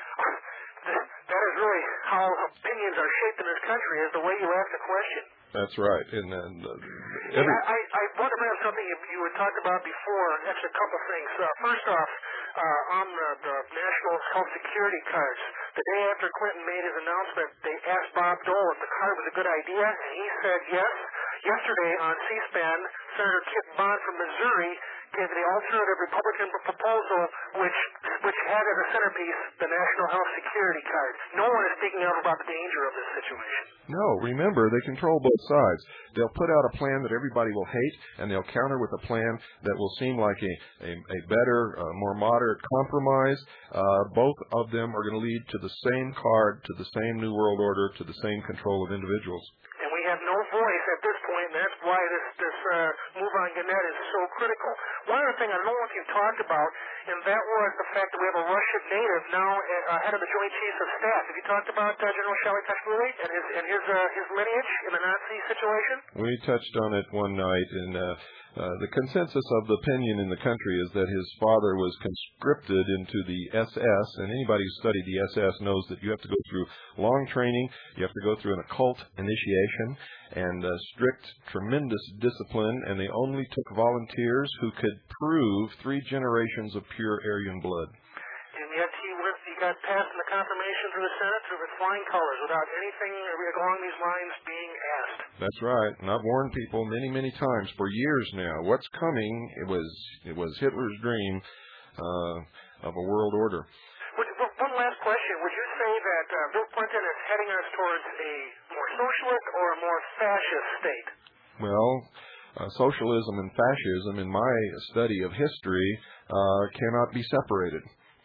that is really how opinions are shaped in this country, is the way you ask a question. That's right. And then uh, every... I, I, I want to bring up something you, you had talked about before. Actually, a couple of things. Uh, first off, uh, on the, the national health security cards, the day after Clinton made his announcement, they asked Bob Dole if the card was a good idea, and he said yes. Yesterday on C-SPAN, Senator Kit Bond from Missouri gave the alternative Republican proposal, which which had as a centerpiece the national health security card. No one is speaking out about the danger of this situation. No, remember, they control both sides. They'll put out a plan that everybody will hate, and they'll counter with a plan that will seem like a, a, a better, uh, more moderate compromise. Uh, both of them are going to lead to the same card, to the same New World Order, to the same control of individuals. And we have no voice at this point, and that's why this, this uh, move on Gannett is so critical. One other thing I don't know if you've talked about, and that was the fact that we have a Russian native now uh, head of the Joint Chiefs of Staff. Have you talked about uh, General Shally Tashvili and his and his uh, his lineage in the Nazi situation? We touched on it one night, and uh, uh, the consensus of the opinion in the country is that his father was conscripted into the S S, and anybody who studied the S S knows that you have to go through long training, you have to go through an occult initiation, and uh, strict, tremendous discipline, and they only took volunteers who could prove three generations of pure Aryan blood. And yet he went, he got passed in the confirmation through the Senate through with flying colors without anything along these lines being asked. That's right. And I've warned people many, many times for years now. What's coming? It was it was Hitler's dream uh, of a world order. Would, one last question. Would you say that uh, Bill Clinton is heading us towards a more socialist or a more fascist state? Well, uh, socialism and fascism, in my study of history, uh, cannot be separated.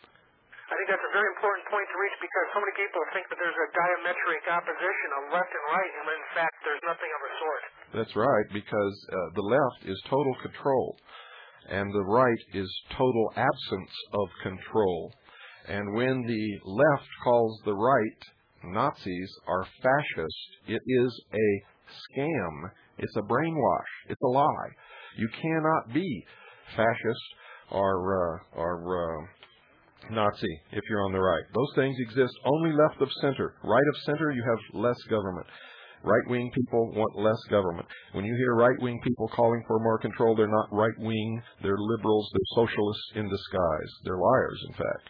I think that's a very important point to reach, because so many people think that there's a diametric opposition of left and right, and in fact there's nothing of the sort. That's right, because uh, the left is total control, and the right is total absence of control. And when the left calls the right Nazis are fascist, it is a scam. It's a brainwash. It's a lie. You cannot be fascist or uh, or uh, Nazi if you're on the right. Those things exist only left of center. Right of center, you have less government. Right-wing people want less government. When you hear right-wing people calling for more control, they're not right-wing. They're liberals. They're socialists in disguise. They're liars, in fact.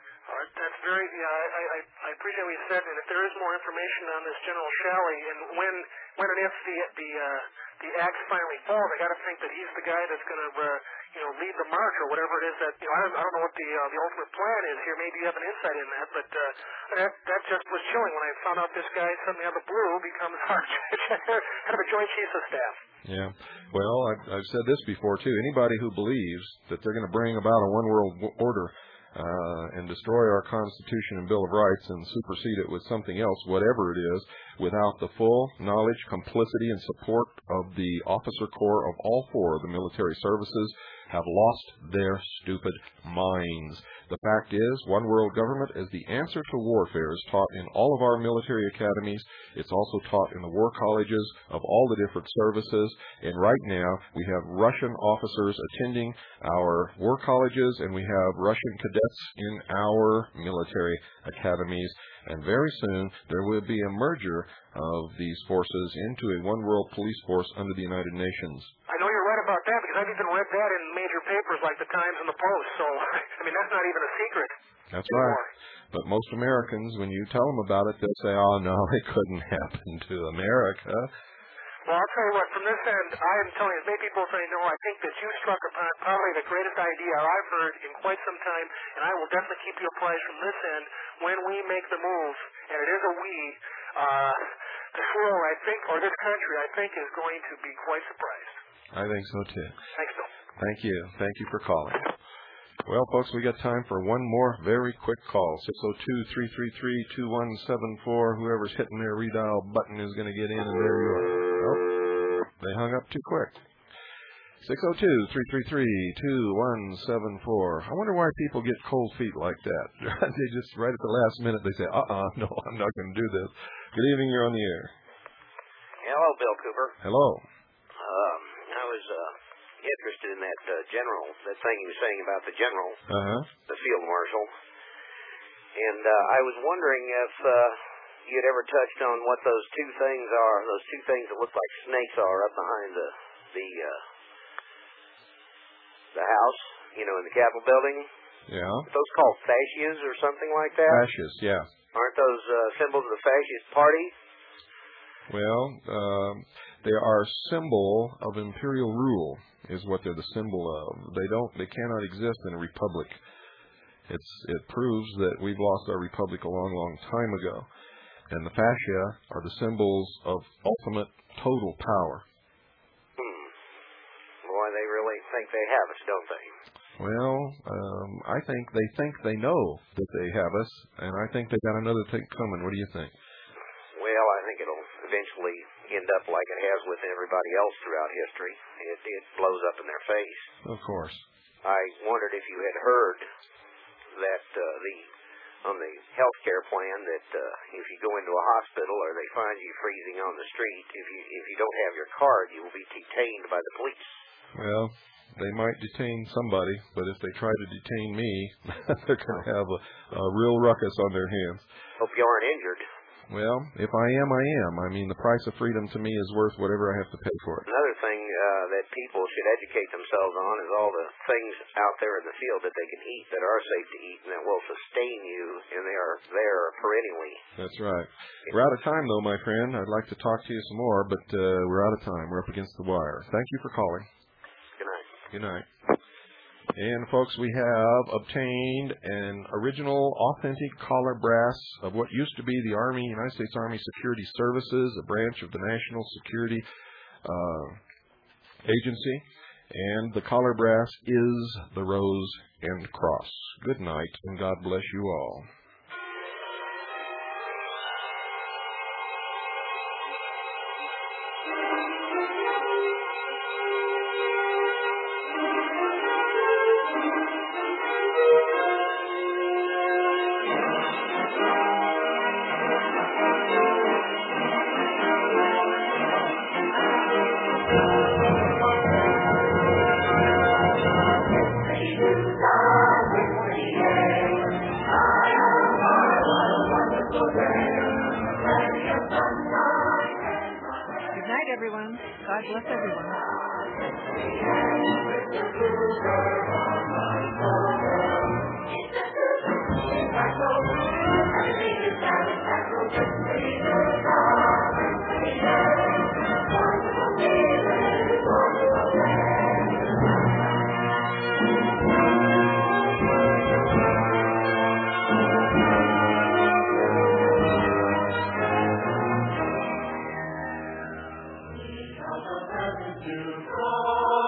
That's very, yeah, I, I, I appreciate what you said, and if there is more information on this General Shally, and when when and if the the uh, the axe finally falls, I got to think that he's the guy that's going to, uh, you know, lead the march or whatever it is that, you know, I don't, I don't know what the uh, the ultimate plan is here. Maybe you have an insight in that, but uh, that that just was chilling when I found out this guy suddenly out of the blue becomes our head of the Joint Chiefs of Staff. Yeah. Well, I've, I've said this before too. Anybody who believes that they're going to bring about a one world order Uh, and destroy our Constitution and Bill of Rights and supersede it with something else, whatever it is, without the full knowledge, complicity, and support of the officer corps of all four of the military services, have lost their stupid minds. The fact is, one world government is the answer to warfare is taught in all of our military academies. It's also taught in the war colleges of all the different services. And right now, we have Russian officers attending our war colleges, and we have Russian cadets in our military academies. And very soon, there will be a merger of these forces into a one world police force under the United Nations. I know you're right about that, because I've even read that in major papers like the Times and the Post. So, I mean, that's not even a secret. That's anymore. Right. But most Americans, when you tell them about it, they'll say, oh, no, it couldn't happen to America. Well, I'll tell you what, from this end, I am telling you, as many people say, no, I think that you struck upon probably the greatest idea I've heard in quite some time, and I will definitely keep you apprised from this end when we make the move, and it is a we, uh, this world, I think, or this country, I think, is going to be quite surprised. I think so, too. Thanks, Bill. Thank you. Thank you for calling. Well, folks, we got time for one more very quick call. six oh two, three three three, two one seven four. Whoever's hitting their redial button is going to get in, and there you are. Oh, they hung up too quick. six oh two, three three three, two one seven four. I wonder why people get cold feet like that. They just, right at the last minute, they say, uh-uh, no, I'm not going to do this. Good evening, you're on the air. Hello, Bill Cooper. Hello. Um, I was uh, interested in that uh, general, that thing you were saying about the general, uh-huh. the field marshal. And uh, I was wondering if uh, you'd ever touched on what those two things are, those two things that look like snakes are up behind the, the, uh, the house, you know, in the Capitol building. Yeah. Are those called fascias or something like that? Fascists, yeah. Aren't those uh, symbols of the fascist party? Well, um, they are symbol of imperial rule, is what they're the symbol of. They don't, they cannot exist in a republic. It's, it proves that we've lost our republic a long, long time ago. And the fascia are the symbols of ultimate, total power. Hmm. Boy, they really think they have us, don't they? Well, um, I think they think they know that they have us, and I think they've got another thing coming. What do you think? Well, I think it'll eventually end up like it has with everybody else throughout history. It, it blows up in their face. Of course. I wondered if you had heard that uh, the on the health care plan that uh, if you go into a hospital or they find you freezing on the street, if you if you don't have your card, you will be detained by the police. Well, they might detain somebody, but if they try to detain me, they're going to have a, a real ruckus on their hands. Hope you aren't injured. Well, if I am, I am. I mean, the price of freedom to me is worth whatever I have to pay for it. Another thing uh, that people should educate themselves on is all the things out there in the field that they can eat that are safe to eat and that will sustain you, and they are there perennially. That's right. We're out of time, though, my friend. I'd like to talk to you some more, but uh, we're out of time. We're up against the wire. Thank you for calling. Good night. Good night. And, folks, we have obtained an original, authentic collar brass of what used to be the Army, United States Army Security Services, a branch of the National Security uh, Agency. And the collar brass is the Rose and Cross. Good night, and God bless you all. Everyone. God bless everyone. You